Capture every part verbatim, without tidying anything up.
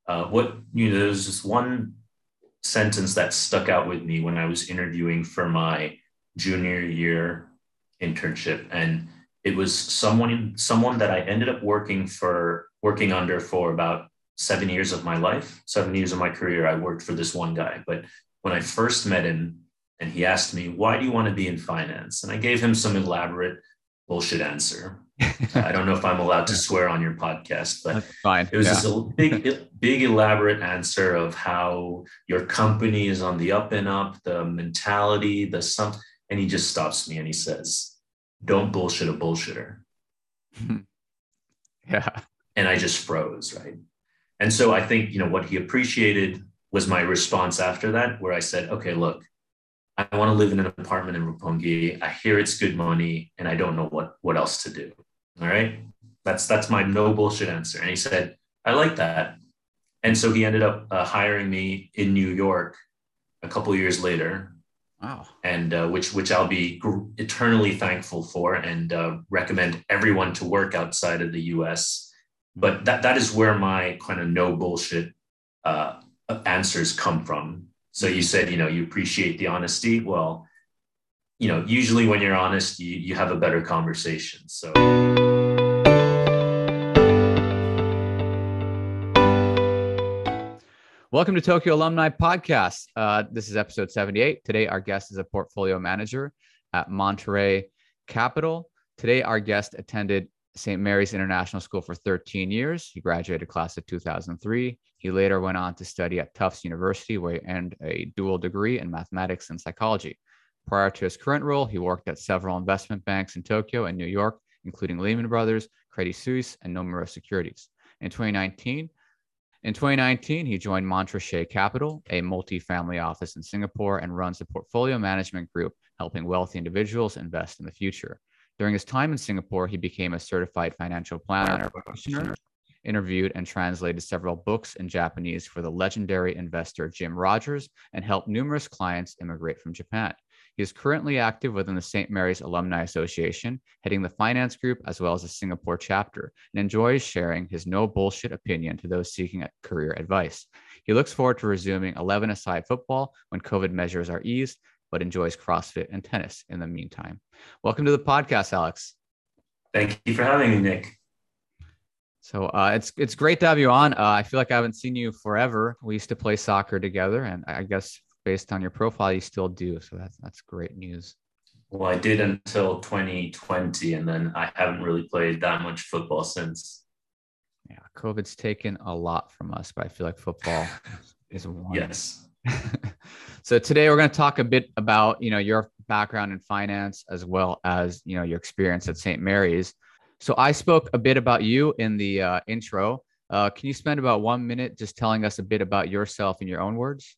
Uh, what you know, there's this one sentence that stuck out with me when I was interviewing for my junior year internship, and it was someone someone that I ended up working for working under for about seven years of my life, seven years of my career. I worked for this one guy, but when I first met him, and he asked me, "Why do you want to be in finance?" and I gave him some elaborate bullshit answer. I don't know if I'm allowed to Yeah, swear on your podcast, but that's fine. it was Yeah. this big, big, elaborate answer of how your company is on the up and up, the mentality, the some, and he just stops me and he says, "Don't bullshit a bullshitter." Yeah. And I just froze, right? And so I think, you know, what he appreciated was my response after that, where I said, "Okay, look, I want to live in an apartment in Roppongi. I hear it's good money, and I don't know what what else to do." All right, that's that's my no bullshit answer. And he said, "I like that." And so he ended up uh, hiring me in New York a couple of years later, Wow. and uh, which which I'll be gr- eternally thankful for, and uh, recommend everyone to work outside of the U S. But that that is where my kind of no bullshit uh, answers come from. So you said, you know, you appreciate the honesty. Well, you know, usually when you're honest, you you have a better conversation. So Welcome to Tokyo Alumni Podcast. Uh, this is episode seventy-eight. Today, our guest is a portfolio manager at Monterey Capital. Today, our guest attended Saint Mary's International School for thirteen years. He graduated class of two thousand three. He later went on to study at Tufts University, where he earned a dual degree in mathematics and psychology. Prior to his current role, he worked at several investment banks in Tokyo and New York, including Lehman Brothers, Credit Suisse, and Nomura Securities. In twenty nineteen, In twenty nineteen, he joined Montrachet Capital, a multi-family office in Singapore, and runs a portfolio management group helping wealthy individuals invest in the future. During his time in Singapore, he became a certified financial planner practitioner, interviewed and translated several books in Japanese for the legendary investor Jim Rogers, and helped numerous clients immigrate from Japan. He is currently active within the Saint Mary's Alumni Association, heading the finance group as well as the Singapore chapter, and enjoys sharing his no bullshit opinion to those seeking career advice. He looks forward to resuming eleven-a-side football when COVID measures are eased, but enjoys CrossFit and tennis in the meantime. Welcome to the podcast, Alex. thank you for having me, Nick. So uh, it's it's great to have you on. Uh, I feel like I haven't seen you forever. We used to play soccer together, and I guess based on your profile, you still do. So that's that's great news. Well, I did until twenty twenty, and then I haven't really played that much football since. Yeah, COVID's taken a lot from us, but I feel like football is one. Yes. So today we're going to talk a bit about, you know, your background in finance as well as, you know, your experience at Saint Mary's. So I spoke a bit about you in the uh, intro. Uh, can you spend about one minute just telling us a bit about yourself in your own words?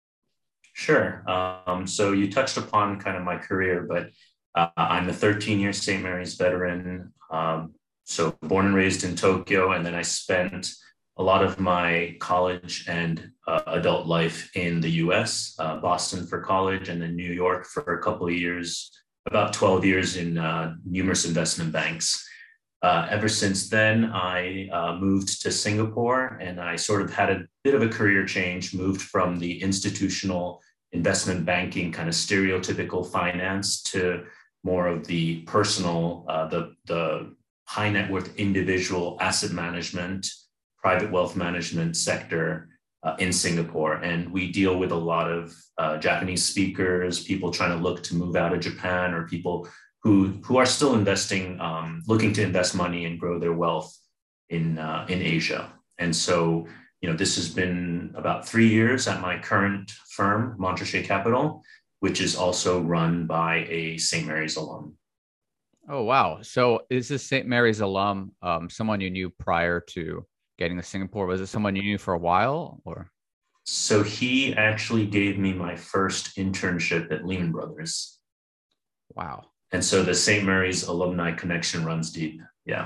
Sure. Um, so you touched upon kind of my career, but uh, I'm a thirteen year Saint Mary's veteran. Um, so born and raised in Tokyo, and then I spent a lot of my college and uh, adult life in the U S, uh, Boston for college, and then New York for a couple of years, about twelve years in uh, numerous investment banks. Uh, ever since then, I uh, moved to Singapore, and I sort of had a bit of a career change, moved from the institutional investment banking kind of stereotypical finance to more of the personal, uh, the, the high net worth individual asset management, private wealth management sector uh, in Singapore. And we deal with a lot of uh, Japanese speakers, people trying to look to move out of Japan, or people who who are still investing, um, looking to invest money and grow their wealth in uh, in Asia. And so, you know, this has been about three years at my current firm, Montrachet Capital, which is also run by a Saint Mary's alum. Oh, wow. So is this Saint Mary's alum um, someone you knew prior to getting to Singapore? Was it someone you knew for a while, or? So he actually gave me my first internship at Lehman Brothers. Wow. And so the Saint Mary's alumni connection runs deep. Yeah.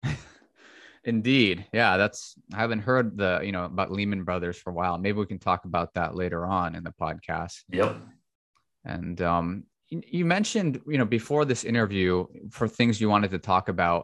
Indeed. Yeah, that's I haven't heard the, you know, about Lehman Brothers for a while. Maybe we can talk about that later on in the podcast. Yep. And um, you, you mentioned, you know, before this interview, for things you wanted to talk about,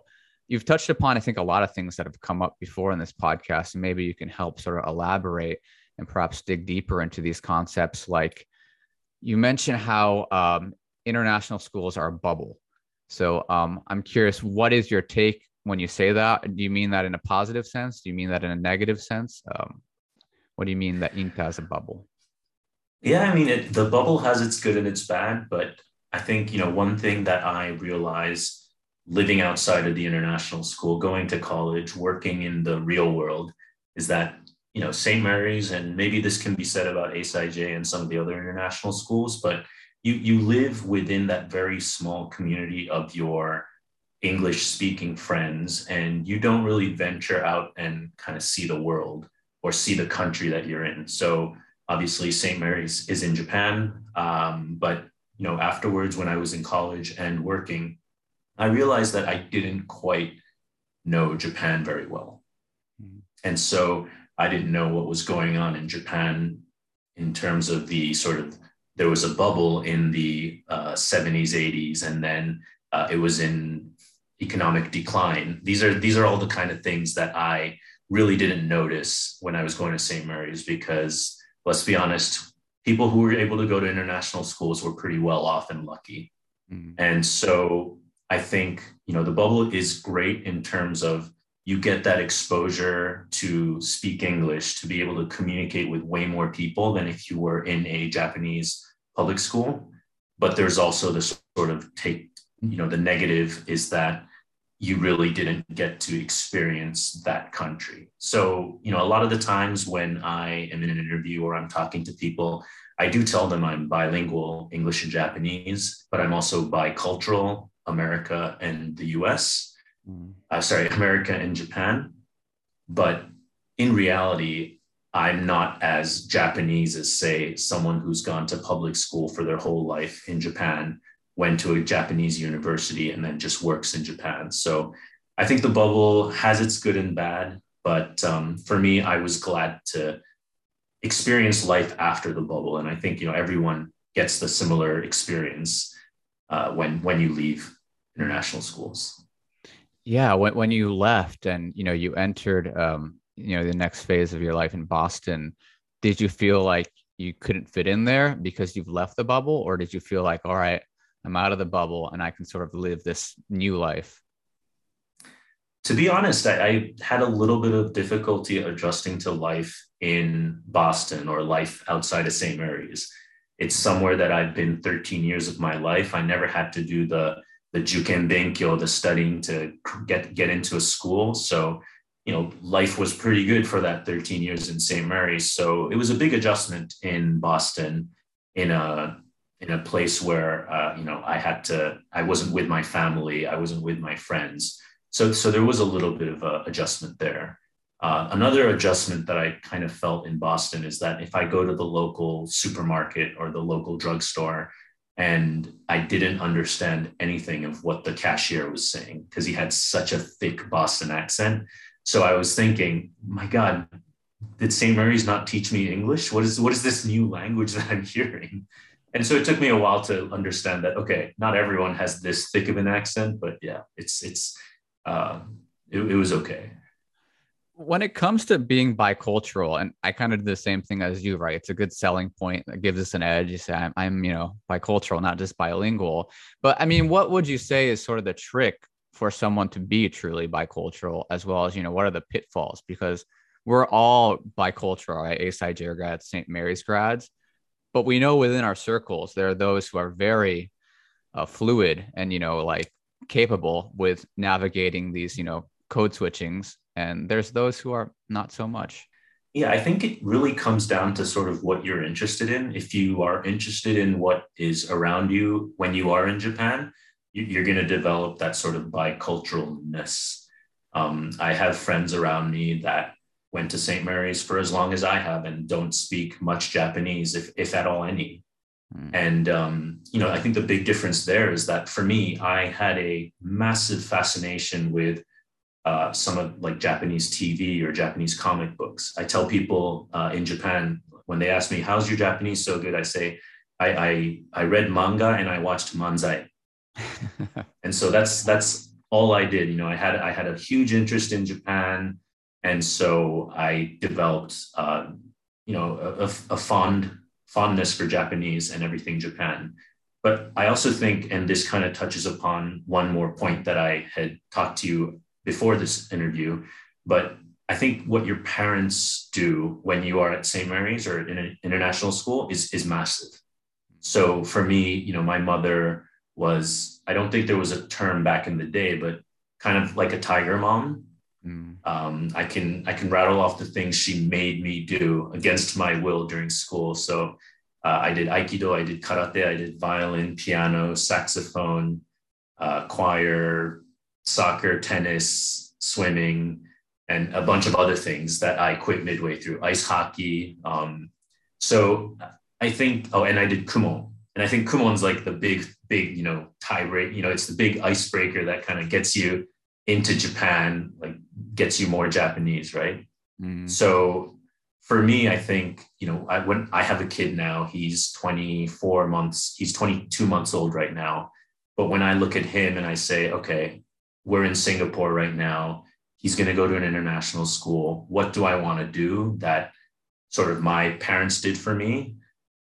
you've touched upon, I think, a lot of things that have come up before in this podcast, and maybe you can help sort of elaborate and perhaps dig deeper into these concepts. Like you mentioned how um, international schools are a bubble. So um, I'm curious, what is your take when you say that? Do you mean that in a positive sense? Do you mean that in a negative sense? Um, what do you mean that INTA is a bubble? Yeah, I mean, it, the bubble has its good and its bad, but I think, you know, one thing that I realized living outside of the international school, going to college, working in the real world, is that, you know, Saint Mary's, and maybe this can be said about A C I J and some of the other international schools, but you, you live within that very small community of your English speaking friends, and you don't really venture out and kind of see the world or see the country that you're in. So obviously Saint Mary's is in Japan, um, but you know, afterwards when I was in college and working, I realized that I didn't quite know Japan very well. Mm-hmm. And so I didn't know what was going on in Japan in terms of the sort of, there was a bubble in the uh, seventies, eighties, and then uh, it was in economic decline. These are, these are all the kind of things that I really didn't notice when I was going to Saint Mary's, because let's be honest, people who were able to go to international schools were pretty well off and lucky. Mm-hmm. And so I think, you know, the bubble is great in terms of you get that exposure to speak English, to be able to communicate with way more people than if you were in a Japanese public school. But there's also this sort of take, you know, the negative is that you really didn't get to experience that country. So, you know, a lot of the times when I am in an interview or I'm talking to people, I do tell them I'm bilingual, English and Japanese, but I'm also bicultural, America and the U S. Mm. Uh, sorry, America and Japan. But in reality, I'm not as Japanese as, say, someone who's gone to public school for their whole life in Japan, went to a Japanese university, and then just works in Japan. So I think the bubble has its good and bad, but um, for me, I was glad to experience life after the bubble. And I think, you know, everyone gets the similar experience uh, when, when you leave international schools. Yeah. When, when you left and, you know, you entered, um, you know, the next phase of your life in Boston, did you feel like you couldn't fit in there because you've left the bubble? Or did you feel like, all right, I'm out of the bubble and I can sort of live this new life? To be honest, I, I had a little bit of difficulty adjusting to life in Boston or life outside of Saint Mary's. It's somewhere that I've been thirteen years of my life. I never had to do the, the juken benkyo, the studying to get, get into a school. So, you know, life was pretty good for that thirteen years in Saint Mary's. So it was a big adjustment in Boston, in a in a place where, uh, you know, I had to, I wasn't with my family, I wasn't with my friends. So, so there was a little bit of a adjustment there. Uh, another adjustment that I kind of felt in Boston is that if I go to the local supermarket or the local drugstore and I didn't understand anything of what the cashier was saying, because he had such a thick Boston accent. So I was thinking, my God, did Saint Mary's not teach me English? What is, what is this new language that I'm hearing? And so it took me a while to understand that, okay, not everyone has this thick of an accent, but yeah, it's, it's, uh, it, it was okay. When it comes to being bicultural, and I kind of do the same thing as you, right? It's a good selling point that gives us an edge. You say, I'm, I'm, you know, bicultural, not just bilingual. But I mean, what would you say is sort of the trick for someone to be truly bicultural, as well as, you know, what are the pitfalls? Because we're all bicultural, right? A C I J grads, Saint Mary's grads. But we know within our circles, there are those who are very uh, fluid and, you know, like capable with navigating these, you know, code switchings. And there's those who are not so much. Yeah, I think it really comes down to sort of what you're interested in. If you are interested in what is around you when you are in Japan, you're going to develop that sort of biculturalness. Um, I have friends around me that went to Saint Mary's for as long as I have and don't speak much Japanese, if, if at all any. Mm. And, um, you know, I think the big difference there is that for me, I had a massive fascination with uh, some of like Japanese T V or Japanese comic books. I tell people uh, in Japan, when they ask me, how's your Japanese so good? I say, I, I, I read manga and I watched manzai. And so that's, that's all I did. You know, I had I had a huge interest in Japan, and so I developed, uh, you know, a, a fond fondness for Japanese and everything Japan. But I also think, and this kind of touches upon one more point that I had talked to you before this interview, but I think what your parents do when you are at Saint Mary's or in an international school is, is massive. So for me, you know, my mother was, I don't think there was a term back in the day, but kind of like a tiger mom. Mm. Um, I can I can rattle off the things she made me do against my will during school. So uh, I did Aikido, I did karate, I did violin, piano, saxophone, uh, choir, soccer, tennis, swimming, and a bunch of other things that I quit midway through, ice hockey. Um, so I think, oh, and I did Kumon. And I think Kumon's like the big, big, you know, tie break, you know, it's the big icebreaker that kind of gets you into Japan, like gets you more Japanese, right? Mm. So for me, I think, you know, I, when I have a kid now, he's twenty-four months, he's twenty-two months old right now. But when I look at him and I say, okay, we're in Singapore right now, he's going to go to an international school. What do I want to do that sort of my parents did for me?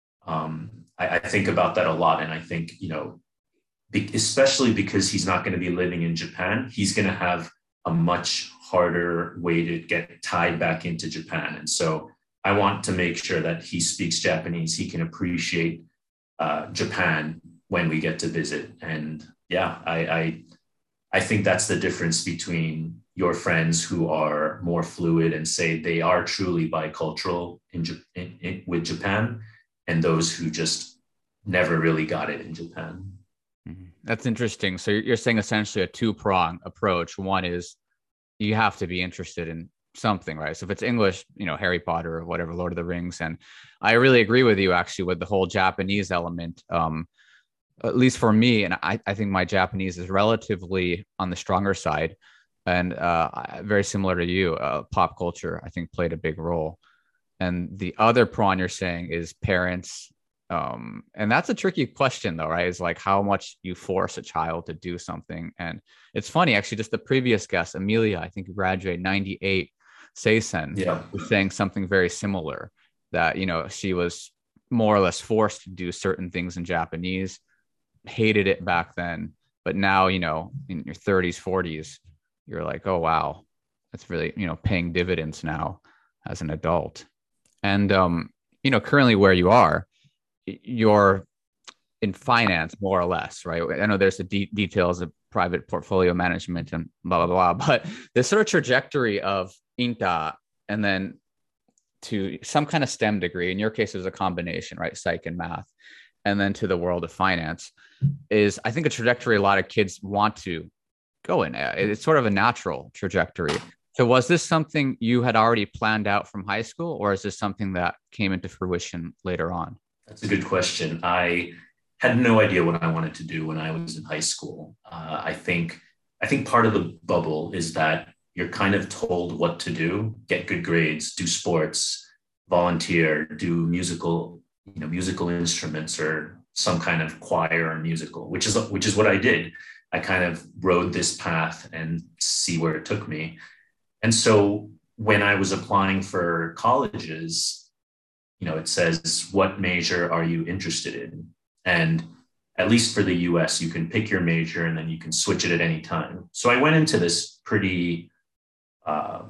Um, I, I think about that a lot. And I think, you know, be, especially because he's not going to be living in Japan, he's going to have a much harder way to get tied back into Japan. And so I want to make sure that he speaks Japanese, he can appreciate uh, Japan when we get to visit. And yeah, I, I, I think that's the difference between your friends who are more fluid and say they are truly bicultural in, in, in with Japan, and those who just never really got it in Japan. That's interesting. So you're saying essentially a two-prong approach. One is you have to be interested in something, right? So if it's English, you know, Harry Potter or whatever, Lord of the Rings. And I really agree with you actually with the whole Japanese element. Um, at least for me, and I, I think my Japanese is relatively on the stronger side. And uh, very similar to you, uh, pop culture, I think, played a big role. And the other prong you're saying is parents. Um, and that's a tricky question, though, right? Is like how much you force a child to do something. And it's funny, actually, just the previous guest, Amelia, I think graduated ninety-eight, Seisen, yeah. was saying something very similar, that, you know, she was more or less forced to do certain things in Japanese, hated it back then. But now, you know, in your thirties, forties, you're like, oh, wow, that's really, you know, paying dividends now as an adult. And, um, you know, currently where you are, you're in finance more or less, right? I know there's the de- details of private portfolio management and blah, blah, blah, but this sort of trajectory of INTA and then to some kind of STEM degree, in your case, it was a combination, right? Psych and math, and then to the world of finance is, I think, a trajectory a lot of kids want to go in. It's sort of a natural trajectory. So was this something you had already planned out from high school, or is this something that came into fruition later on? That's a good question. I had no idea what I wanted to do when I was in high school. Uh, I think I think part of the bubble is that you're kind of told what to do: get good grades, do sports, volunteer, do musical, you know, musical instruments or some kind of choir or musical, which is which is what I did. I kind of rode this path and see where it took me. And so when I was applying for colleges, you know, it says, what major are you interested in? And at least for the U S, you can pick your major and then you can switch it at any time. So I went into this pretty uh,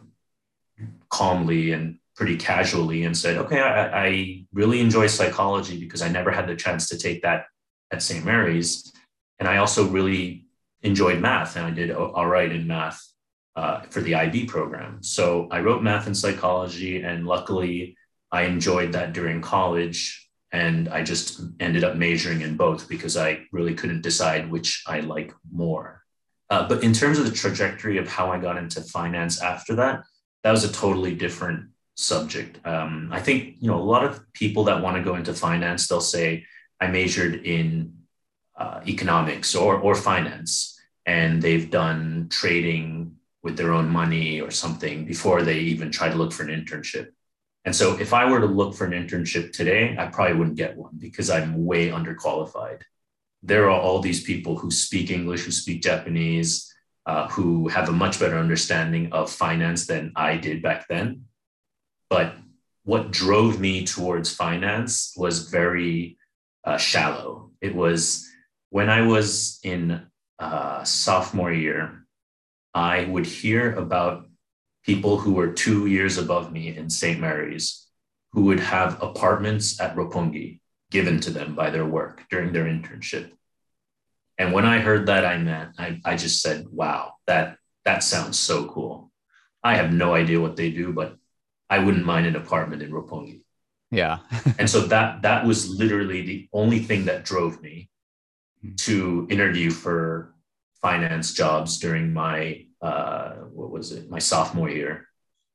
calmly and pretty casually and said, okay, I, I really enjoy psychology because I never had the chance to take that at Saint Mary's. And I also really enjoyed math, and I did all right in math uh, for the I B program. So I wrote math and psychology, and luckily I enjoyed that during college, and I just ended up majoring in both because I really couldn't decide which I like more. Uh, but in terms of the trajectory of how I got into finance after that, that was a totally different subject. Um, I think, you know, a lot of people that want to go into finance, they'll say, I majored in uh, economics or, or finance, and they've done trading with their own money or something before they even try to look for an internship. And so if I were to look for an internship today, I probably wouldn't get one because I'm way underqualified. There are all these people who speak English, who speak Japanese, uh, who have a much better understanding of finance than I did back then. But what drove me towards finance was very uh, shallow. It was when I was in uh, sophomore year, I would hear about people who were two years above me in Saint Mary's who would have apartments at Roppongi given to them by their work during their internship. And when I heard that, I meant, I, I just said, wow, that, that sounds so cool. I have no idea what they do, but I wouldn't mind an apartment in Roppongi. Yeah. And so that, that was literally the only thing that drove me to interview for finance jobs during my, uh, what was it, my sophomore year,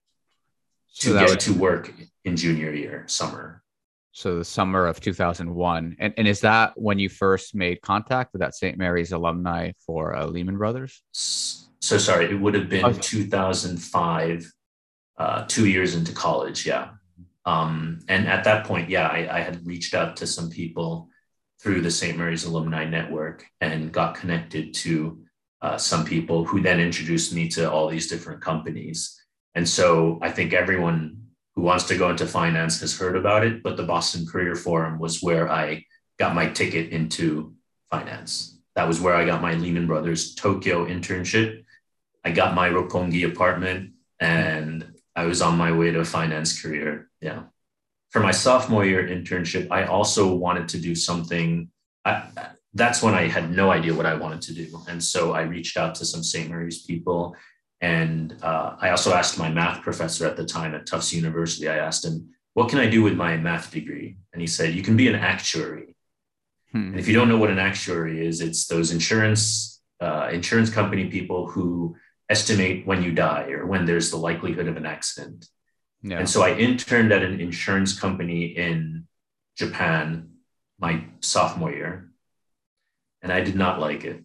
to so get was, to work in junior year, summer. So the summer of two thousand one. And, and is that when you first made contact with that Saint Mary's alumni for uh, Lehman Brothers? So sorry, it would have been okay. two thousand five, uh, two years into college. Yeah. Um, and at that point, yeah, I, I had reached out to some people through the Saint Mary's Alumni Network and got connected to uh, some people who then introduced me to all these different companies. And so I think everyone who wants to go into finance has heard about it, but the Boston Career Forum was where I got my ticket into finance. That was where I got my Lehman Brothers Tokyo internship. I got my Roppongi apartment and I was on my way to a finance career. Yeah. For my sophomore year internship, I also wanted to do something. I, that's when I had no idea what I wanted to do. And so I reached out to some Saint Mary's people. And uh, I also asked my math professor at the time at Tufts University, I asked him, what can I do with my math degree? And he said, you can be an actuary. Hmm. And if you don't know what an actuary is, it's those insurance, uh, insurance company people who estimate when you die or when there's the likelihood of an accident. Yeah. And so I interned at an insurance company in Japan my sophomore year, and I did not like it.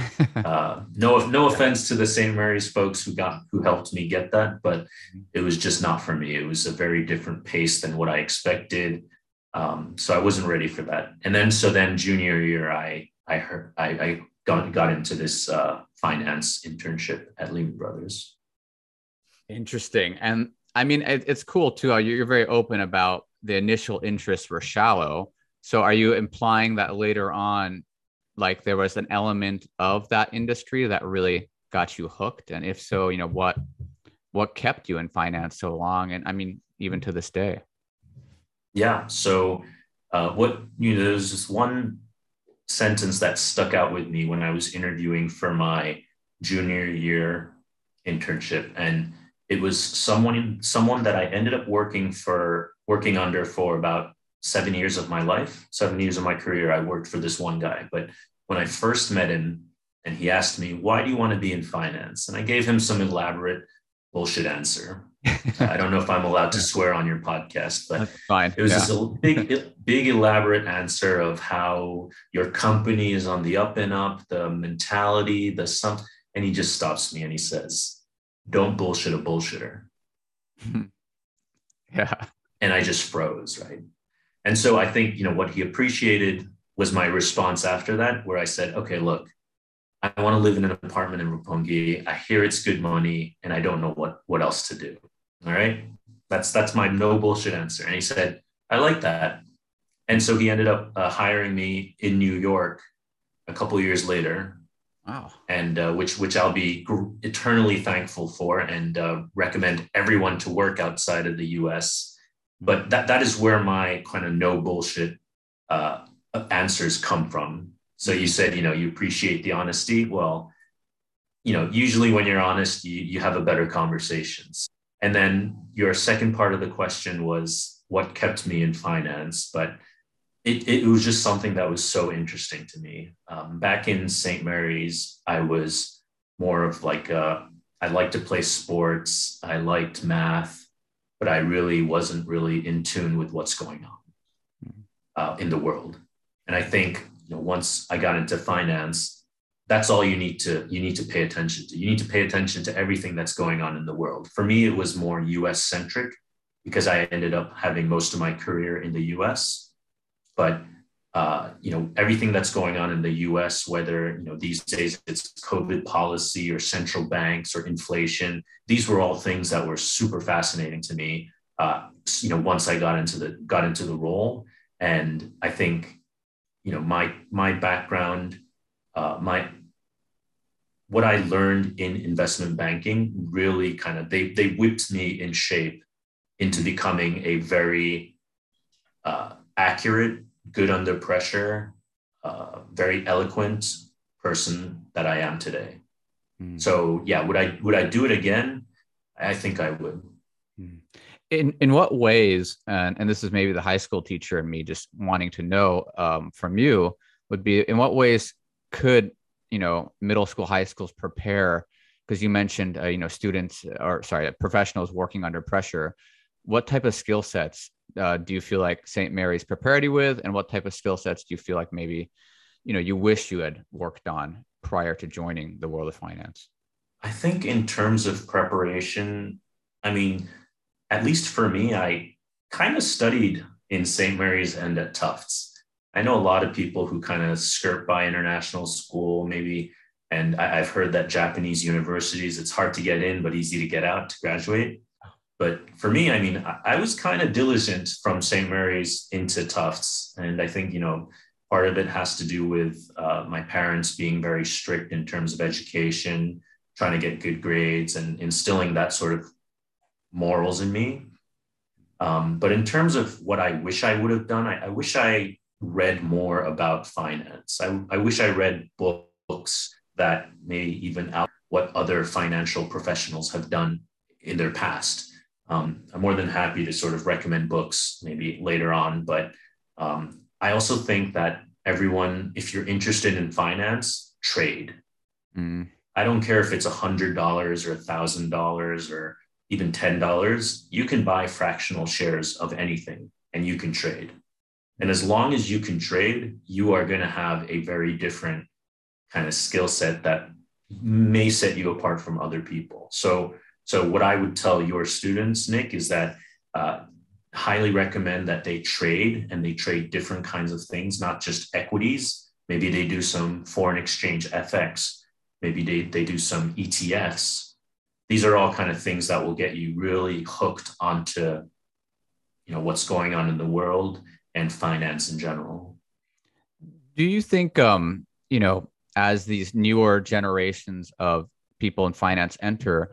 uh, no, no offense to the Saint Mary's folks who got who helped me get that, but it was just not for me. It was a very different pace than what I expected, um, so I wasn't ready for that. And then, so then junior year, I I heard I, I got got into this uh, finance internship at Lehman Brothers. Interesting, and I mean it, it's cool too. You're very open about the initial interests were shallow. So, are you implying that later on, like there was an element of that industry that really got you hooked? And if so, you know, what, what kept you in finance so long? And I mean, even to this day. Yeah. So uh, what, you know, there's this one sentence that stuck out with me when I was interviewing for my junior year internship. And it was someone, someone that I ended up working for, working under for about seven years of my life, seven years of my career. I worked for this one guy, but when I first met him and he asked me, why do you want to be in finance? And I gave him some elaborate bullshit answer. I don't know if I'm allowed to swear on your podcast, but that's fine. It was yeah. this big, big elaborate answer of how your company is on the up and up, the mentality, the some, and he just stops me and he says, don't bullshit a bullshitter. Yeah. And I just froze, right? And so I think, you know, what he appreciated was my response after that, where I said, okay, look, I want to live in an apartment in Roppongi. I hear it's good money and I don't know what, what else to do. All right. That's, that's my no bullshit answer. And he said, I like that. And so he ended up uh, hiring me in New York a couple of years later. Wow. And uh, which, which I'll be eternally thankful for and uh, recommend everyone to work outside of the U S. But that, that is where my kind of no bullshit uh, answers come from. So you said, you know, you appreciate the honesty. Well, you know, usually when you're honest, you, you have a better conversations. And then your second part of the question was what kept me in finance, but it, it was just something that was so interesting to me. Um, back in Saint Mary's, I was more of like, a, I liked to play sports. I liked math, but I really wasn't really in tune with what's going on uh, in the world. And I think, you know, once I got into finance, that's all you need to, you need to pay attention to. You need to pay attention to everything that's going on in the world. For me, it was more U S centric because I ended up having most of my career in the U S. But uh, you know, everything that's going on in the U S, whether, you know, these days it's COVID policy or central banks or inflation. These were all things that were super fascinating to me. Uh, you know, once I got into the got into the role, and I think, you know, my my background, uh, my what I learned in investment banking really kind of they they whipped me in shape into becoming a very uh, accurate, good under pressure, uh, very eloquent person that I am today. Mm. So yeah, would I would I do it again? I think I would. In in what ways, and, and this is maybe the high school teacher and me just wanting to know um, from you, would be in what ways could, you know, middle school, high schools prepare? Because you mentioned, uh, you know, students or sorry, professionals working under pressure. What type of skill sets uh, do you feel like Saint Mary's prepared you with, and what type of skill sets do you feel like maybe, you know, you wish you had worked on prior to joining the world of finance? I think in terms of preparation, I mean, at least for me, I kind of studied in Saint Mary's and at Tufts. I know a lot of people who kind of skirt by international school, maybe, and I, I've heard that Japanese universities, it's hard to get in, but easy to get out to graduate. But for me, I mean, I, I was kind of diligent from Saint Mary's into Tufts. And I think, you know, part of it has to do with uh, my parents being very strict in terms of education, trying to get good grades and instilling that sort of morals in me. Um, but in terms of what I wish I would have done, I, I wish I read more about finance. I, I wish I read books that may even out what other financial professionals have done in their past. Um, I'm more than happy to sort of recommend books maybe later on, but um, I also think that everyone, if you're interested in finance, trade. Mm. I don't care if it's one hundred dollars or one thousand dollars or even ten dollars, you can buy fractional shares of anything and you can trade. And as long as you can trade, you are going to have a very different kind of skill set that may set you apart from other people. So, so what I would tell your students, Nick, is that uh, highly recommend that they trade and they trade different kinds of things, not just equities. Maybe they do some foreign exchange F X. Maybe they, they do some E T Fs. These are all kind of things that will get you really hooked onto, you know, what's going on in the world and finance in general. Do you think, um, you know, as these newer generations of people in finance enter,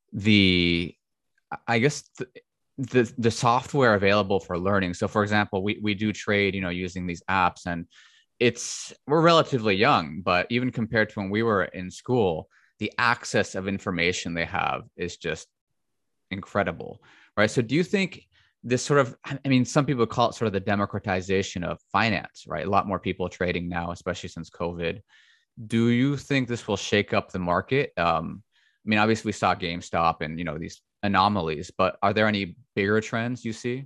the, I guess, the, the, the software available for learning. So for example, we, we do trade, you know, using these apps, and it's, we're relatively young, but even compared to when we were in school, the access of information they have is just incredible, right? So do you think this sort of, I mean, some people call it sort of the democratization of finance, right? A lot more people trading now, especially since COVID. Do you think this will shake up the market? Um, I mean, obviously we saw GameStop and, you know, these anomalies, but are there any bigger trends you see?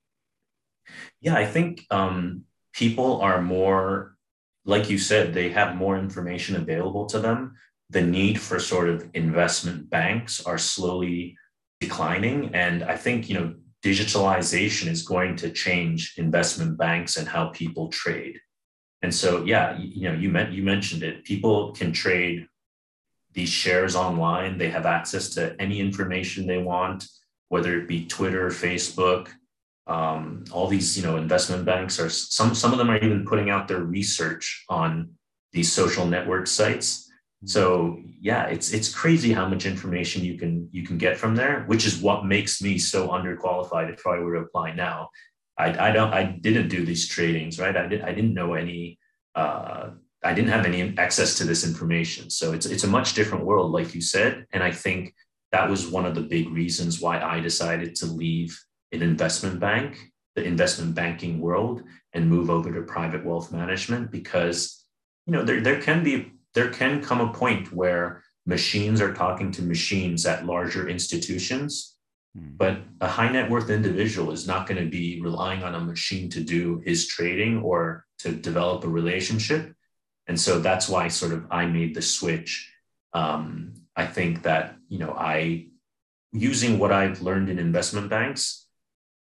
Yeah, I think um, people are more, like you said, they have more information available to them. The need for sort of investment banks are slowly declining. And I think, you know, digitalization is going to change investment banks and how people trade. And so, yeah, you, you know, you meant, you mentioned it. People can trade these shares online. They have access to any information they want, whether it be Twitter, Facebook, um, all these, you know, investment banks are, some, some of them are even putting out their research on these social network sites. So yeah, it's it's crazy how much information you can you can get from there, which is what makes me so underqualified if I were to apply now. I, I don't I didn't do these tradings, right? I did I didn't know any uh, I didn't have any access to this information. So it's it's a much different world, like you said. And I think that was one of the big reasons why I decided to leave an investment bank, the investment banking world, and move over to private wealth management, because you know there there can be there can come a point where machines are talking to machines at larger institutions, mm. but a high net worth individual is not going to be relying on a machine to do his trading or to develop a relationship. And so that's why sort of I made the switch. Um, I think that, you know, I, using what I've learned in investment banks,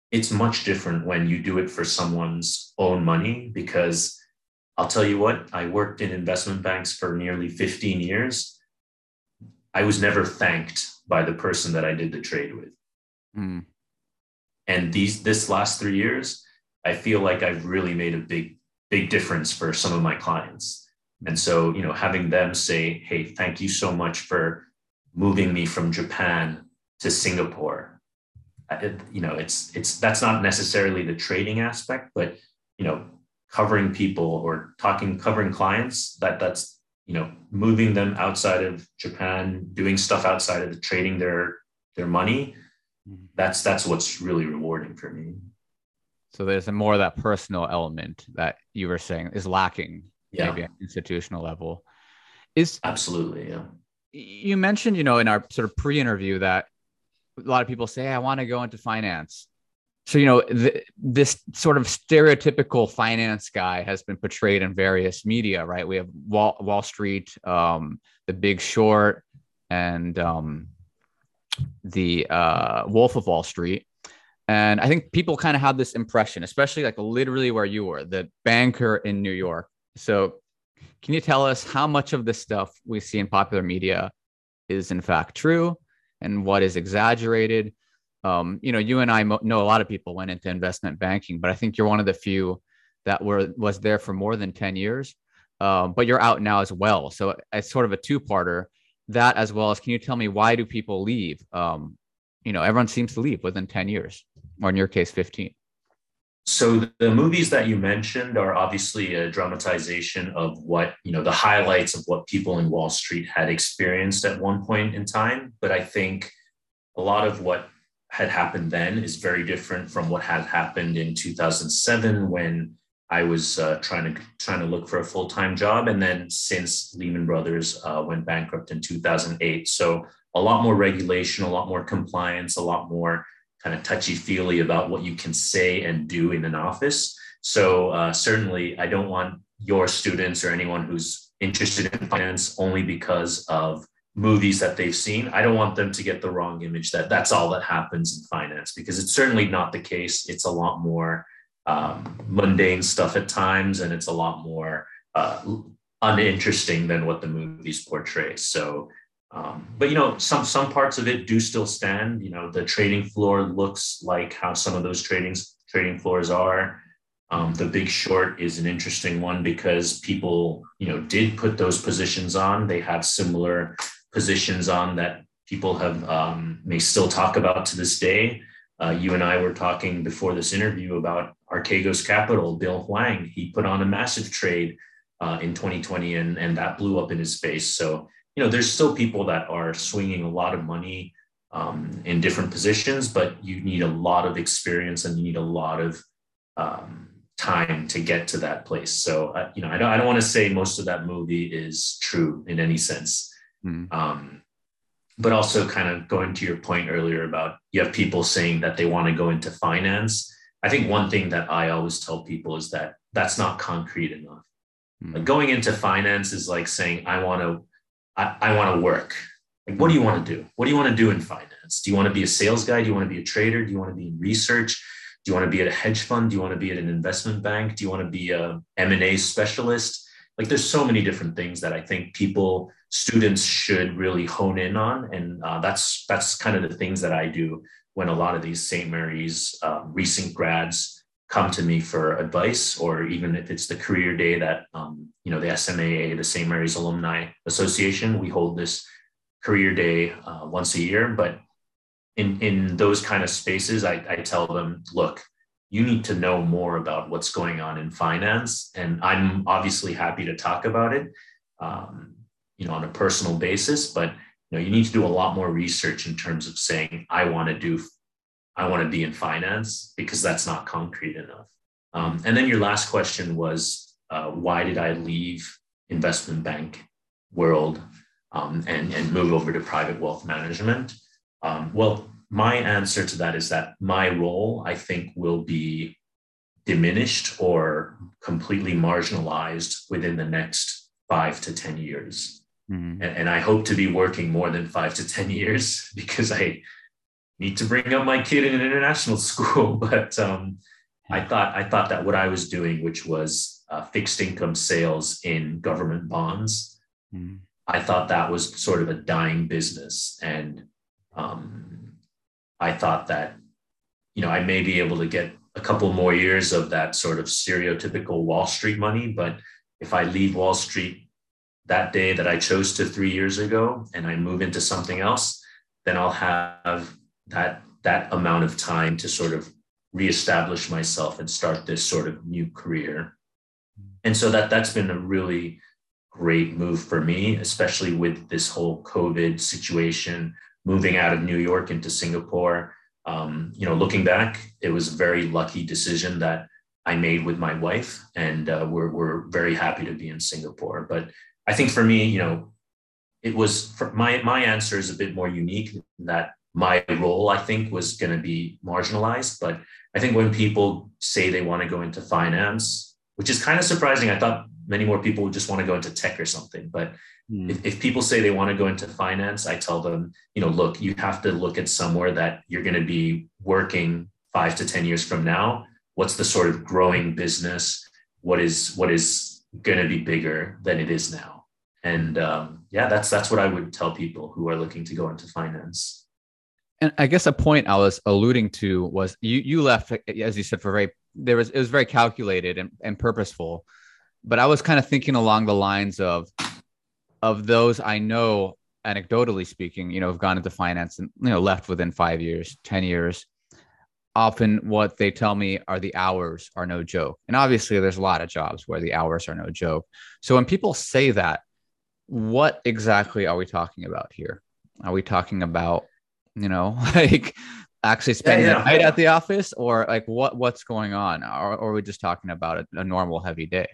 it's much different when you do it for someone's own money, because I'll tell you what, I worked in investment banks for nearly fifteen years. I was never thanked by the person that I did the trade with. Mm. And these this last three years, I feel like I've really made a big, big difference for some of my clients. And so, you know, having them say, hey, thank you so much for moving me from Japan to Singapore. It, you know, it's it's that's not necessarily the trading aspect, but you know, covering people or talking, covering clients, that that's, you know, moving them outside of Japan, doing stuff outside of the trading their their money. That's that's what's really rewarding for me. So there's a more of that personal element that you were saying is lacking, Yeah, maybe at institutional level. Is absolutely. Yeah. You mentioned, you know, in our sort of pre-interview that a lot of people say, hey, I want to go into finance. So, you know, th- this sort of stereotypical finance guy has been portrayed in various media, right? We have Wall, Wall Street, um, The Big Short, and um, the uh, Wolf of Wall Street. And I think people kind of have this impression, especially like literally where you were, the banker in New York. So can you tell us how much of this stuff we see in popular media is in fact true and what is exaggerated? Um, you know, you and I mo- know a lot of people went into investment banking, but I think you're one of the few that were was there for more than ten years. Um, but you're out now as well. So it's sort of a two-parter. That as well as, can you tell me why do people leave? Um, you know, everyone seems to leave within ten years, or in your case, fifteen. So the movies that you mentioned are obviously a dramatization of what, you know, the highlights of what people in Wall Street had experienced at one point in time. But I think a lot of what had happened then is very different from what had happened in two thousand seven when I was uh, trying to trying to look for a full-time job, and then since Lehman Brothers uh, went bankrupt in two thousand eight. So a lot more regulation, a lot more compliance, a lot more kind of touchy-feely about what you can say and do in an office. So uh, certainly, I don't want your students or anyone who's interested in finance only because of movies that they've seen. I don't want them to get the wrong image that that's all that happens in finance, because it's certainly not the case. It's a lot more um, mundane stuff at times, and it's a lot more uh, uninteresting than what the movies portray. So, um, but you know, some some parts of it do still stand. You know, the trading floor looks like how some of those trading trading floors are. Um, the Big Short is an interesting one because people, you know, did put those positions on. They have similar positions on that people have um, may still talk about to this day. Uh, you and I were talking before this interview about Archegos Capital, Bill Huang. He put on a massive trade uh, in twenty twenty, and, and that blew up in his face. So, you know, there's still people that are swinging a lot of money um, in different positions, but you need a lot of experience and you need a lot of um, time to get to that place. So, uh, you know, I don't, I don't want to say most of that movie is true in any sense. Mm. Um, but also kind of going to your point earlier about you have people saying that they want to go into finance. I think one thing that I always tell people is that that's not concrete enough. Mm. Like going into finance is like saying, I want to, I, I want to work. Like, what do you want to do? What do you want to do in finance? Do you want to be a sales guy? Do you want to be a trader? Do you want to be in research? Do you want to be at a hedge fund? Do you want to be at an investment bank? Do you want to be a M and A specialist? Like, there's so many different things that I think people, students should really hone in on. And uh, that's that's kind of the things that I do when a lot of these Saint Mary's uh, recent grads come to me for advice, or even if it's the career day that, um, you know, the S M A A, the Saint Mary's Alumni Association, we hold this career day uh, once a year. But in, in those kind of spaces, I, I tell them, look, you need to know more about what's going on in finance. And I'm obviously happy to talk about it, um, you know, on a personal basis, but, you know, you need to do a lot more research in terms of saying, I want to do, I want to be in finance, because that's not concrete enough. Um, and then your last question was, uh, why did I leave investment bank world um, and, and move over to private wealth management? Um, well, my answer to that is that my role, I think, will be diminished or completely marginalized within the next five to ten years. Mm-hmm. And, and I hope to be working more than five to ten years, because I, need to bring up my kid in an international school. But um, I thought I thought that what I was doing, which was uh, fixed income sales in government bonds, mm. I thought that was sort of a dying business. And um, I thought that, you know, I may be able to get a couple more years of that sort of stereotypical Wall Street money. But if I leave Wall Street that day that I chose to three years ago and I move into something else, then I'll have that, that amount of time to sort of reestablish myself and start this sort of new career. And so that, that's been a really great move for me, especially with this whole COVID situation, moving out of New York into Singapore. Um, you know, looking back, it was a very lucky decision that I made with my wife, and uh, we're, we're very happy to be in Singapore. But I think for me, you know, it was for my, my answer is a bit more unique in that my role, I think, was going to be marginalized. But I think when people say they want to go into finance, which is kind of surprising, I thought many more people would just want to go into tech or something. But mm. if, if people say they want to go into finance, I tell them, you know, look, you have to look at somewhere that you're going to be working five to ten years from now. What's the sort of growing business? What is what is going to be bigger than it is now? And um, yeah, that's that's what I would tell people who are looking to go into finance. And I guess a point I was alluding to was you you left, as you said, for very there was it was very calculated and, and purposeful. But I was kind of thinking along the lines of of those I know, anecdotally speaking, you know, have gone into finance and, you know, left within five years, ten years. Often what they tell me are the hours are no joke. And obviously there's a lot of jobs where the hours are no joke. So when people say that, what exactly are we talking about here? Are we talking about, you know, like actually spending yeah, yeah. the night at the office, or like what what's going on? Or, or are we just talking about a, a normal heavy day?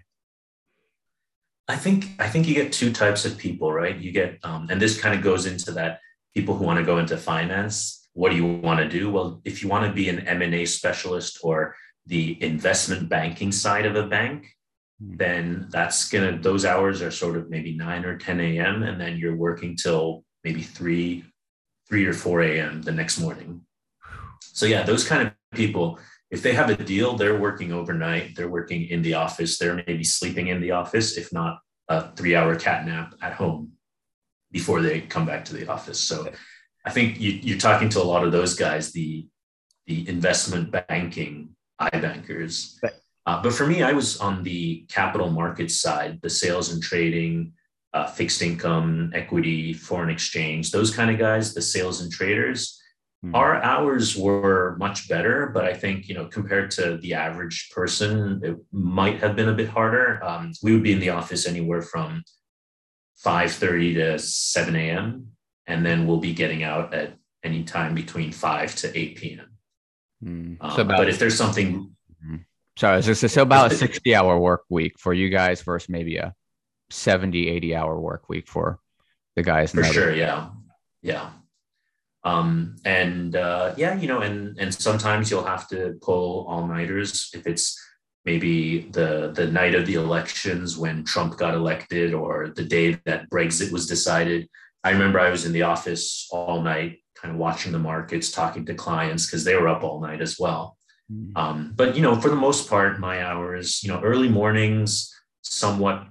I think I think you get two types of people, right? You get, um, and this kind of goes into that people who want to go into finance. What do you want to do? Well, if you want to be an M and A specialist or the investment banking side of a bank, mm. then that's gonna those hours are sort of maybe nine or ten a.m. and then you're working till maybe three, three or four a.m. the next morning. So yeah, those kind of people, if they have a deal, they're working overnight, they're working in the office, they're maybe sleeping in the office, if not a three-hour cat nap at home before they come back to the office. So I think you, you're talking to a lot of those guys, the, the investment banking iBankers. Uh, but for me, I was on the capital markets side, the sales and trading, uh, fixed income, equity, foreign exchange, those kind of guys, the sales and traders. Mm-hmm. Our hours were much better, but I think, you know, compared to the average person, it might have been a bit harder. Um, we would be in the office anywhere from five thirty to seven a.m. And then we'll be getting out at any time between five to eight p.m. Mm. Um, so about, but if there's something... Sorry, so, so about a sixty hour work week for you guys versus maybe a seventy, eighty hour work week for the guys. For sure, yeah. Yeah. Um, and uh, yeah, you know, and and sometimes you'll have to pull all-nighters if it's maybe the the night of the elections when Trump got elected, or the day that Brexit was decided. I remember I was in the office all night, kind of watching the markets, talking to clients because they were up all night as well. Mm-hmm. Um, but, you know, for the most part, my hours, you know, early mornings, somewhat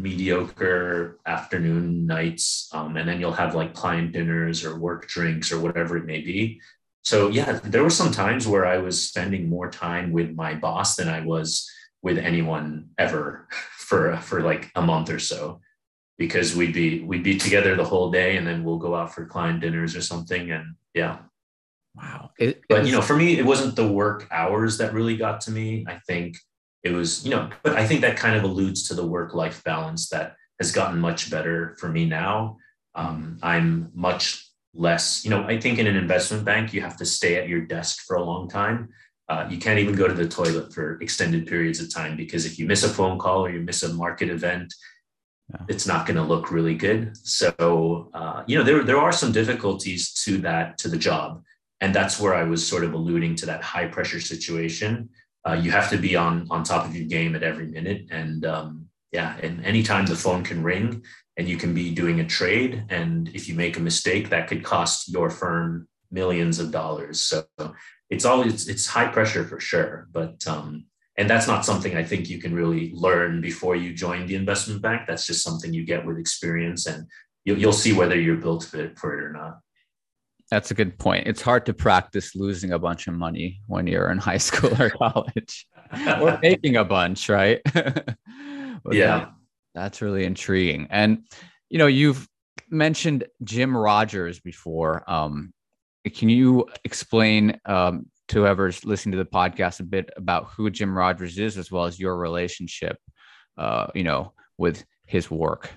mediocre afternoon, nights, um, and then you'll have like client dinners or work drinks or whatever it may be. So, yeah, there were some times where I was spending more time with my boss than I was with anyone ever for, for like a month or so. Because we'd be we'd be together the whole day, and then we'll go out for client dinners or something. And yeah, wow. It, it but was... you know, for me, it wasn't the work hours that really got to me. I think it was, you know, but I think that kind of alludes to the work-life balance that has gotten much better for me now. Um, I'm much less, you know, I think in an investment bank, you have to stay at your desk for a long time. Uh, you can't even go to the toilet for extended periods of time, because if you miss a phone call or you miss a market event, yeah. it's not going to look really good. So, uh, you know, there, there are some difficulties to that, to the job. And that's where I was sort of alluding to that high pressure situation. Uh, you have to be on, on top of your game at every minute. And um, yeah, and anytime the phone can ring and you can be doing a trade. And if you make a mistake, that could cost your firm millions of dollars. So it's always, it's high pressure for sure. But, um, and that's not something I think you can really learn before you join the investment bank. That's just something you get with experience, and you'll, you'll see whether you're built for it, for it or not. That's a good point. It's hard to practice losing a bunch of money when you're in high school or college or making a bunch, right? Yeah. That, that's really intriguing. And, you know, you've mentioned Jim Rogers before. Um, can you explain um, to whoever's listening to the podcast a bit about who Jim Rogers is, as well as your relationship, uh, you know, with his work?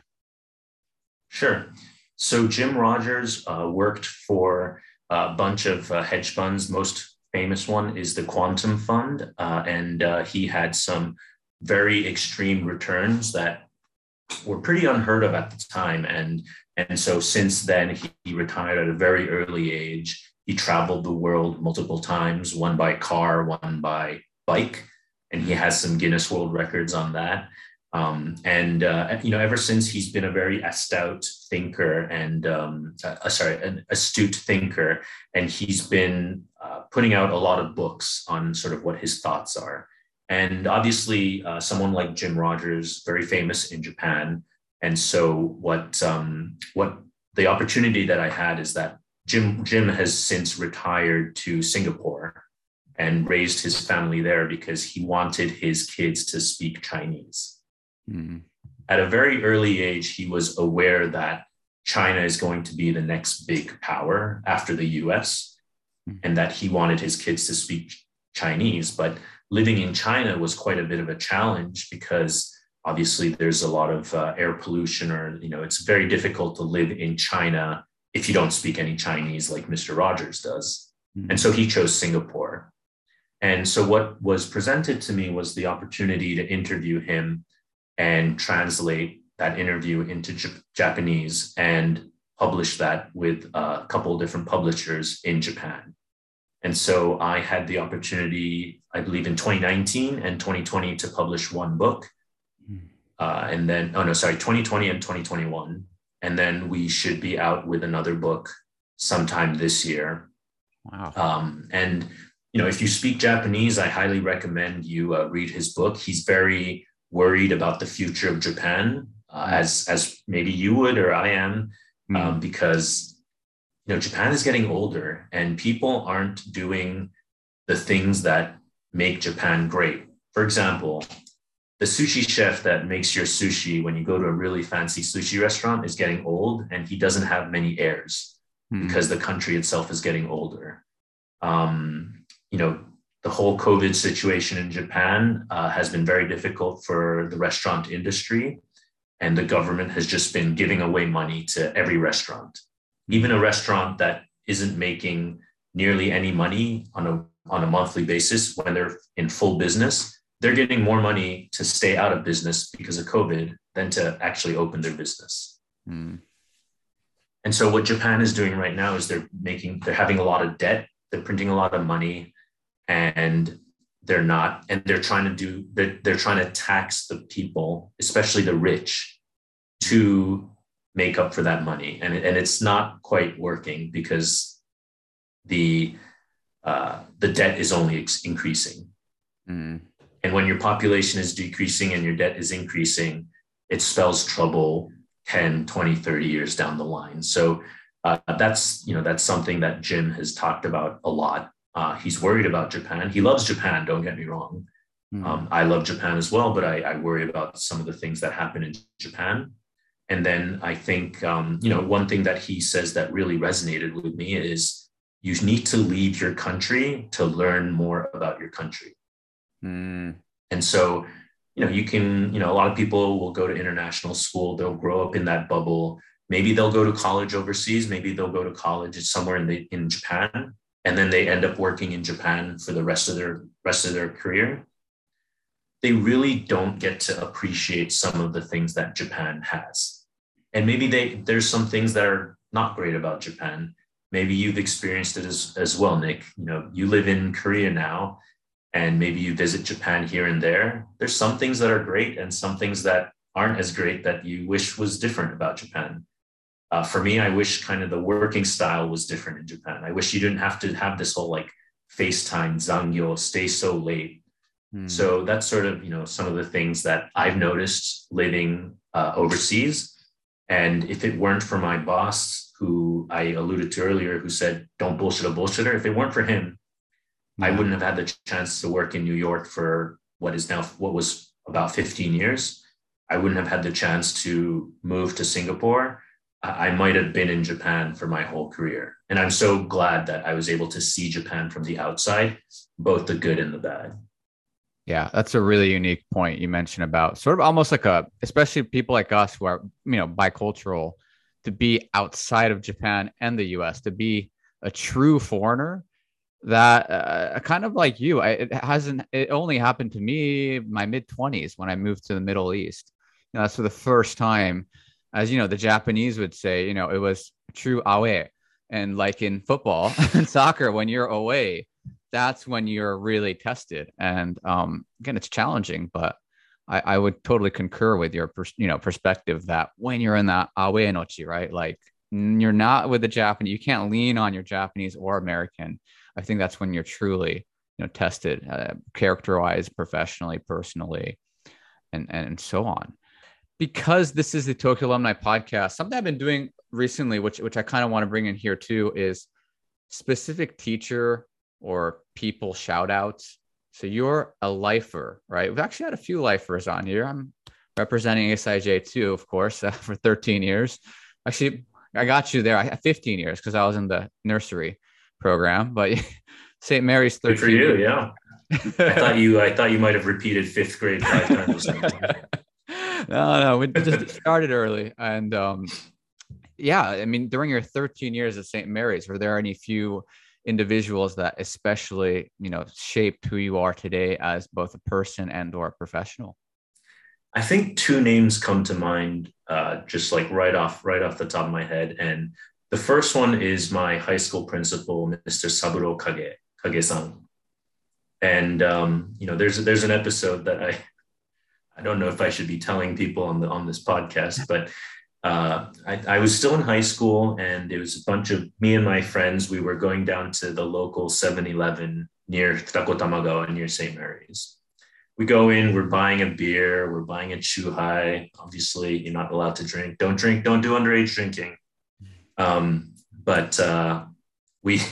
Sure. So Jim Rogers uh, worked for a bunch of uh, hedge funds. Most famous one is the Quantum Fund. Uh, and uh, he had some very extreme returns that were pretty unheard of at the time. And, and so since then, he, he retired at a very early age. He traveled the world multiple times, one by car, one by bike. And he has some Guinness World Records on that. Um, and, uh, you know, ever since, he's been a very astute thinker and, um, uh, sorry, an astute thinker. And he's been uh, putting out a lot of books on sort of what his thoughts are. And obviously, uh, someone like Jim Rogers, very famous in Japan. And so what, um, what the opportunity that I had is that Jim, Jim has since retired to Singapore and raised his family there because he wanted his kids to speak Chinese. Mm-hmm. At a very early age, he was aware that China is going to be the next big power after the U S, mm-hmm. and that he wanted his kids to speak Chinese. But living in China was quite a bit of a challenge because obviously there's a lot of uh, air pollution, or, you know, it's very difficult to live in China if you don't speak any Chinese like Mister Rogers does. Mm-hmm. And so he chose Singapore. And so what was presented to me was the opportunity to interview him and translate that interview into J- Japanese and publish that with a couple of different publishers in Japan. And so I had the opportunity, I believe in twenty nineteen and twenty twenty, to publish one book. Uh, and then, oh no, sorry, twenty twenty and twenty twenty-one. And then we should be out with another book sometime this year. Wow. Um, and, you know, if you speak Japanese, I highly recommend you uh, read his book. He's very worried about the future of Japan, uh, as as maybe you would or I am, um, mm. because, you know, Japan is getting older and people aren't doing the things that make Japan great. For example, the sushi chef that makes your sushi when you go to a really fancy sushi restaurant is getting old, and he doesn't have many heirs mm. because the country itself is getting older. Um, you know, the whole COVID situation in Japan uh, has been very difficult for the restaurant industry, and the government has just been giving away money to every restaurant. Even a restaurant that isn't making nearly any money on a, on a monthly basis, when they're in full business, they're getting more money to stay out of business because of COVID than to actually open their business. Mm. And so what Japan is doing right now is they're making, they're having a lot of debt, they're printing a lot of money, and they're not, and they're trying to do, they're, they're trying to tax the people, especially the rich, to make up for that money. And, and it's not quite working because the, uh, the debt is only ex- increasing. Mm. And when your population is decreasing and your debt is increasing, it spells trouble ten, twenty, thirty years down the line. So uh, that's, you know, that's something that Jim has talked about a lot. Uh, he's worried about Japan. He loves Japan, don't get me wrong. Mm. Um, I love Japan as well, but I, I worry about some of the things that happen in Japan. And then I think, um, you know, one thing that he says that really resonated with me is you need to leave your country to learn more about your country. Mm. And so, you know, you can, you know, a lot of people will go to international school. They'll grow up in that bubble. Maybe they'll go to college overseas. Maybe they'll go to college somewhere in the, in Japan. And then they end up working in Japan for the rest of their rest of their career. They really don't get to appreciate some of the things that Japan has. And maybe they there's some things that are not great about Japan. Maybe you've experienced it as, as well, Nick. You know, you live in Korea now, and maybe you visit Japan here and there. There's some things that are great and some things that aren't as great that you wish was different about Japan. Uh, for me, I wish kind of the working style was different in Japan. I wish you didn't have to have this whole like FaceTime, zangyo, stay so late. Hmm. So that's sort of, you know, some of the things that I've noticed living uh, overseas. And if it weren't for my boss, who I alluded to earlier, who said, don't bullshit a bullshitter, if it weren't for him, Yeah. I wouldn't have had the chance to work in New York for what is now, what was about fifteen years. I wouldn't have had the chance to move to Singapore. I might have been in Japan for my whole career. And I'm so glad that I was able to see Japan from the outside, both the good and the bad. Yeah, that's a really unique point you mentioned about sort of almost like a, especially people like us who are, you know, bicultural, to be outside of Japan and the U S, to be a true foreigner that uh, kind of like you, I, it hasn't, it only happened to me my mid twenties when I moved to the Middle East. You know, that's for the first time, as you know, the Japanese would say, you know, it was true awe. And like in football and soccer, when you're away, that's when you're really tested. And um, again, it's challenging, but I, I would totally concur with your, pers- you know, perspective that when you're in that awe nochi, right? Like you're not with the Japanese, you can't lean on your Japanese or American. I think that's when you're truly, you know, tested, uh, characterized professionally, personally, and, and so on. Because this is the Tokyo Alumni Podcast, something I've been doing recently, which, which I kind of want to bring in here too, is specific teacher or people shout outs. So you're a lifer, right? We've actually had a few lifers on here. I'm representing S I J too, of course, uh, for thirteen years. Actually, I got you there. I had fifteen years because I was in the nursery program, but Saint Mary's thirteen. Good for you, years. yeah. I thought you, I thought you might have repeated fifth grade five times. no, no, we just started early. And um, yeah, I mean, during your thirteen years at Saint Mary's, were there any few individuals that especially, you know, shaped who you are today as both a person and or a professional? I think two names come to mind, uh, just like right off, right off the top of my head. And the first one is my high school principal, Mister Saburo Kage, Kage-san. And, um, you know, there's, there's an episode that I, I don't know if I should be telling people on the, on this podcast, but uh, I, I was still in high school and it was a bunch of me and my friends. We were going down to the local seven eleven near Tako Tamagawa near Saint Mary's. We go in, we're buying a beer, we're buying a chuhai. Obviously, you're not allowed to drink. Don't drink, don't do underage drinking. Um, but uh, we,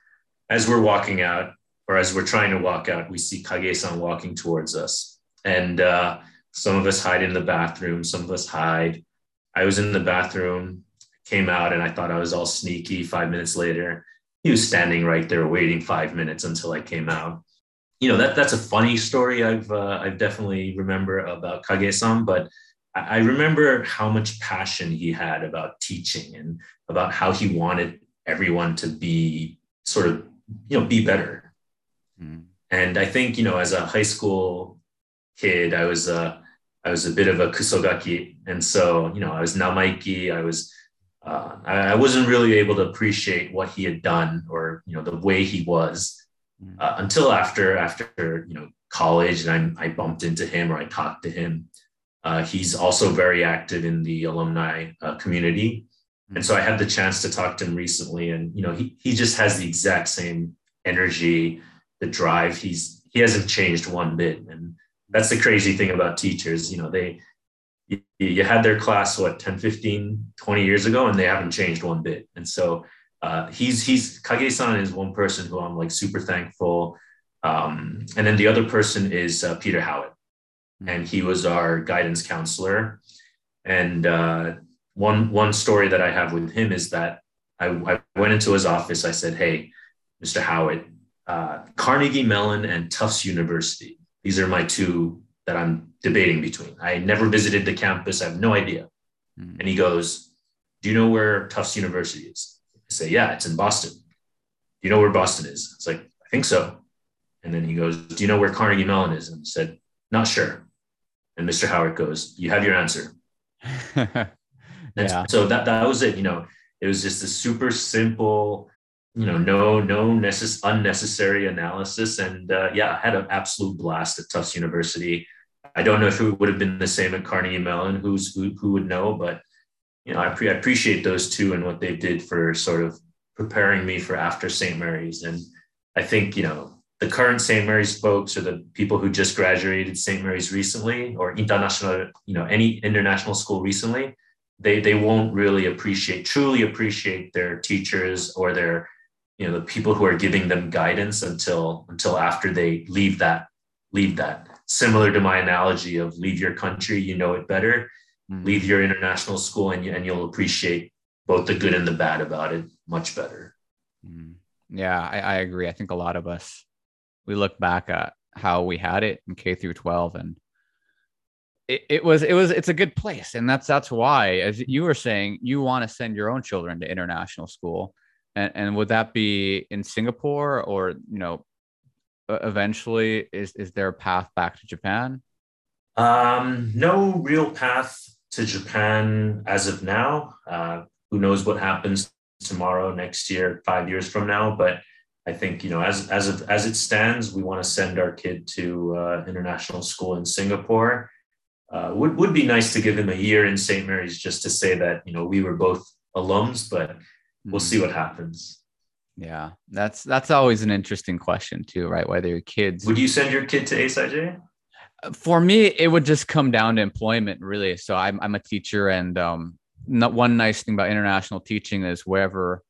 as we're walking out, or as we're trying to walk out, we see Kage-san walking towards us. And uh, some of us hide in the bathroom, some of us hide. I was in the bathroom, came out, and I thought I was all sneaky. Five minutes later, he was standing right there waiting five minutes until I came out. You know, that that's a funny story I've uh, I've definitely remember about Kage-san, but I remember how much passion he had about teaching and about how he wanted everyone to be sort of, you know, be better. Mm. And I think, you know, as a high school kid, I was a, I was a bit of a kusogaki. And so, you know, I was namaiki. I was, uh, I, I wasn't really able to appreciate what he had done or, you know, the way he was uh, until after, after, you know, college, and I, I bumped into him or I talked to him. Uh, he's also very active in the alumni uh, community. And so I had the chance to talk to him recently, and, you know, he, he just has the exact same energy, the drive. He's, he hasn't changed one bit. And that's the crazy thing about teachers. You know, they, you, you had their class, what, ten, fifteen, twenty years ago, and they haven't changed one bit. And so uh, he's, he's, Kage-san is one person who I'm like super thankful. Um, and then the other person is uh, Peter Howitt. And he was our guidance counselor. And uh, one, one story that I have with him is that I, I went into his office. I said, hey, Mister Howitt, uh, Carnegie Mellon and Tufts University. These are my two that I'm debating between. I never visited the campus. I have no idea. Mm-hmm. And he goes, do you know where Tufts University is? I say, yeah, it's in Boston. Do you know where Boston is? It's like, I think so. And then he goes, do you know where Carnegie Mellon is? And I said, not sure. And Mister Howard goes, you have your answer. yeah. So that, that was it. You know, it was just a super simple, you know, no, no necess- unnecessary analysis. And uh, yeah, I had an absolute blast at Tufts University. I don't know if it would have been the same at Carnegie Mellon, who's, who, who would know, but, you know, I, pre- I appreciate those two and what they did for sort of preparing me for after Saint Mary's. And I think, you know, the current Saint Mary's folks or the people who just graduated Saint Mary's recently or international, you know, any international school recently, they they won't really appreciate, truly appreciate their teachers or their, you know, the people who are giving them guidance until until after they leave that, leave that. Similar to my analogy of leave your country, you know it better, mm-hmm. leave your international school and, you, and you'll appreciate both the good and the bad about it much better. Mm-hmm. Yeah, I, I agree. I think a lot of us, we look back at how we had it in K through twelve and it, it was, it was, it's a good place. And that's, that's why, as you were saying, you want to send your own children to international school. And, and would that be in Singapore or, you know, eventually is, is there a path back to Japan? Um, no real path to Japan as of now. Uh, who knows what happens tomorrow, next year, five years from now. But I think, you know, as, as, of, as it stands, we want to send our kid to uh, international school in Singapore. Uh, would, would be nice to give him a year in Saint Mary's just to say that, you know, we were both alums, but we'll see what happens. Yeah, that's that's always an interesting question too, right? Whether your kids... Would you send your kid to A S I J? For me, it would just come down to employment, really. So I'm I'm a teacher, and um, not one nice thing about international teaching is wherever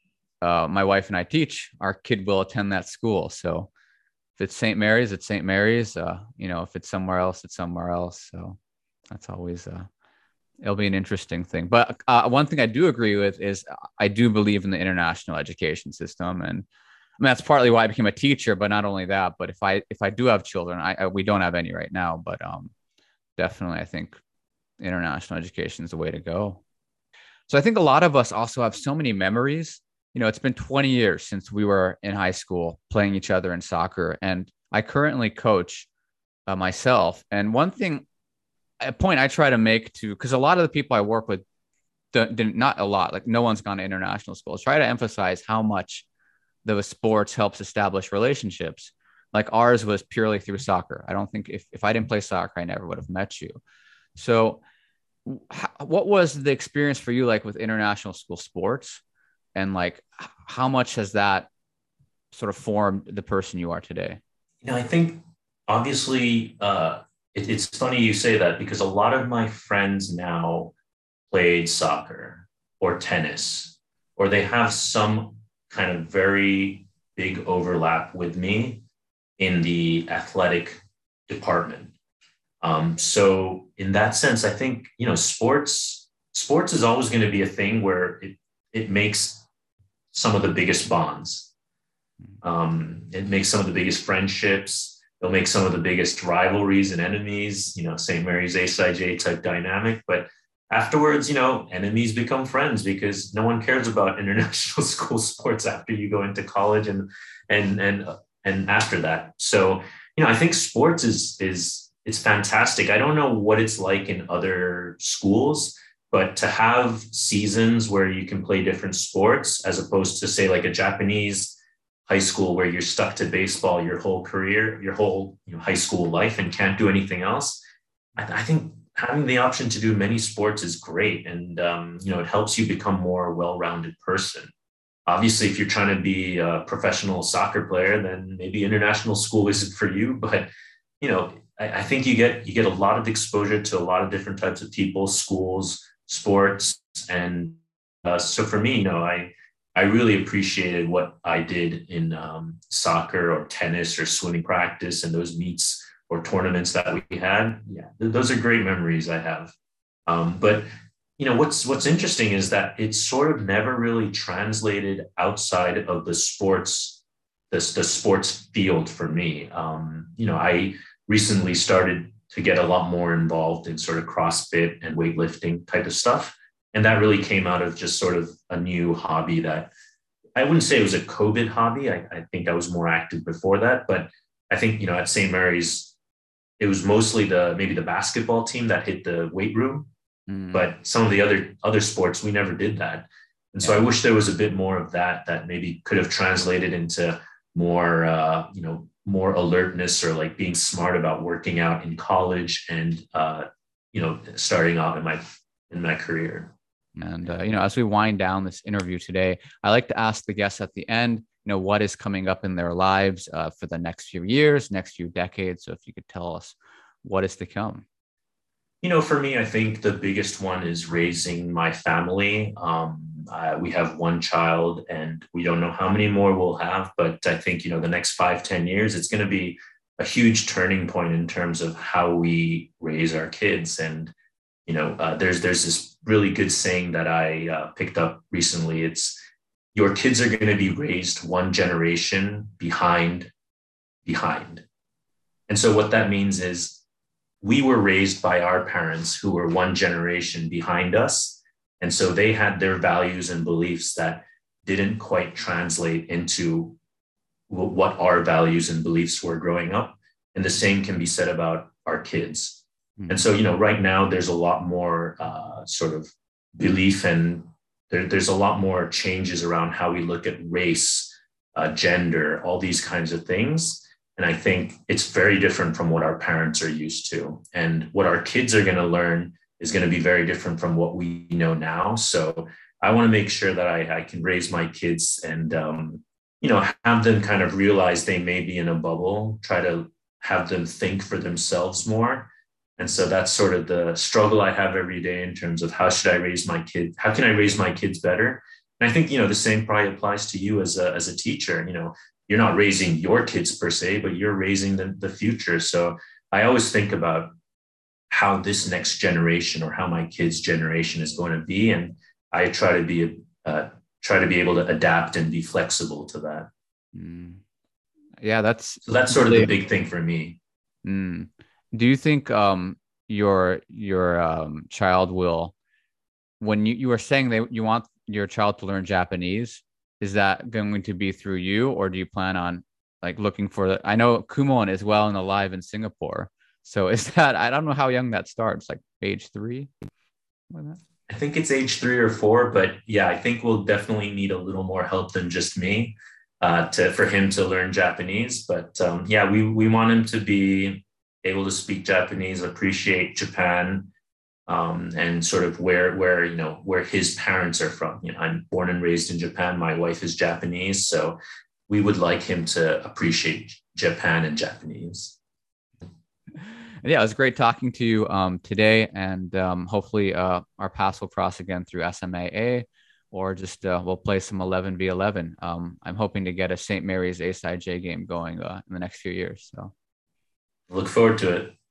uh, my wife and I teach, our kid will attend that school. So if it's Saint Mary's, it's Saint Mary's. Uh, you know, if it's somewhere else, it's somewhere else. So that's always uh, it'll be an interesting thing. But uh, one thing I do agree with is I do believe in the international education system, and I mean, that's partly why I became a teacher. But not only that, but if I if I do have children, I, I we don't have any right now, but um, definitely I think international education is the way to go. So I think a lot of us also have so many memories. You know, it's been twenty years since we were in high school playing each other in soccer, and I currently coach uh, myself. And one thing, a point I try to make to, because a lot of the people I work with, don't, not a lot, like no one's gone to international school, try to emphasize how much the sports helps establish relationships. Like ours was purely through soccer. I don't think if, if I didn't play soccer, I never would have met you. So how, what was the experience for you like with international school sports? And like, how much has that sort of formed the person you are today? You know, I think obviously uh, it, it's funny you say that because a lot of my friends now played soccer or tennis, or they have some kind of very big overlap with me in the athletic department. Um, so in that sense, I think, you know, sports, sports is always going to be a thing where it, it makes some of the biggest bonds. Um, it makes some of the biggest friendships. It'll make some of the biggest rivalries and enemies, you know, Saint Mary's A S I J type dynamic. But afterwards, you know, enemies become friends because no one cares about international school sports after you go into college and, and, and, and after that. So, you know, I think sports is, is, it's fantastic. I don't know what it's like in other schools, but to have seasons where you can play different sports, as opposed to say like a Japanese high school where you're stuck to baseball your whole career, your whole you know, high school life and can't do anything else. I, I think having the option to do many sports is great. And, um, you know, it helps you become more a well-rounded person. Obviously, if you're trying to be a professional soccer player, then maybe international school isn't for you. But, you know, I, I think you get you get a lot of exposure to a lot of different types of people, schools, sports. And uh, so for me, you know, I, I really appreciated what I did in um, soccer or tennis or swimming practice and those meets or tournaments that we had. Yeah, th- those are great memories I have. Um, but, you know, what's, what's interesting is that it's sort of never really translated outside of the sports, the, the sports field for me. Um, you know, I recently started to get a lot more involved in sort of CrossFit and weightlifting type of stuff. And that really came out of just sort of a new hobby that I wouldn't say it was a COVID hobby. I, I think I was more active before that, but I think, you know, at Saint Mary's, it was mostly the, maybe the basketball team that hit the weight room, mm. but some of the other, other sports, we never did that. And yeah. so I wish there was a bit more of that, that maybe could have translated into more, uh, you know, more alertness or like being smart about working out in college and, uh, you know, starting off in my, in my career. And, uh, you know, as we wind down this interview today, I like to ask the guests at the end, you know, what is coming up in their lives uh, for the next few years, next few decades. So if you could tell us what is to come. You know, for me, I think the biggest one is raising my family. Um, uh, we have one child and we don't know how many more we'll have, but I think, you know, the next five, ten years, it's going to be a huge turning point in terms of how we raise our kids. And, you know, uh, there's, there's this really good saying that I uh, picked up recently. It's your kids are going to be raised one generation behind, behind. And so what that means is, we were raised by our parents who were one generation behind us. And so they had their values and beliefs that didn't quite translate into what our values and beliefs were growing up. And the same can be said about our kids. Mm-hmm. And so, you know, right now there's a lot more uh, sort of belief and there, there's a lot more changes around how we look at race, uh, gender, all these kinds of things. And I think it's very different from what our parents are used to. And what our kids are going to learn is going to be very different from what we know now. So I want to make sure that I, I can raise my kids and, um, you know, have them kind of realize they may be in a bubble, try to have them think for themselves more. And so that's sort of the struggle I have every day in terms of how should I raise my kids? How can I raise my kids better? And I think, you know, the same probably applies to you as a, as a teacher. You know, you're not raising your kids per se, but you're raising the, the future. So I always think about how this next generation or how my kids' generation is going to be. And I try to be, uh, try to be able to adapt and be flexible to that. Mm. Yeah, that's, so that's sort of the big thing for me. Mm. Do you think um, your, your um, child will, when you, you were saying that you want your child to learn Japanese, is that going to be through you, or do you plan on like looking for the, I know Kumon is well and alive in Singapore. So is that, I don't know how young that starts, like age three? I think it's age three or four, but yeah, I think we'll definitely need a little more help than just me uh, to, for him to learn Japanese. But um, yeah, we, we want him to be able to speak Japanese, appreciate Japan, um, and sort of where, where, you know, where his parents are from. You know, I'm born and raised in Japan. My wife is Japanese. So we would like him to appreciate Japan and Japanese. Yeah, it was great talking to you um, today. And um, hopefully uh, our paths will cross again through S M A A, or just uh, we'll play some eleven v eleven. Um, I'm hoping to get a Saint Mary's A-Side J game going uh, in the next few years. So look forward to it.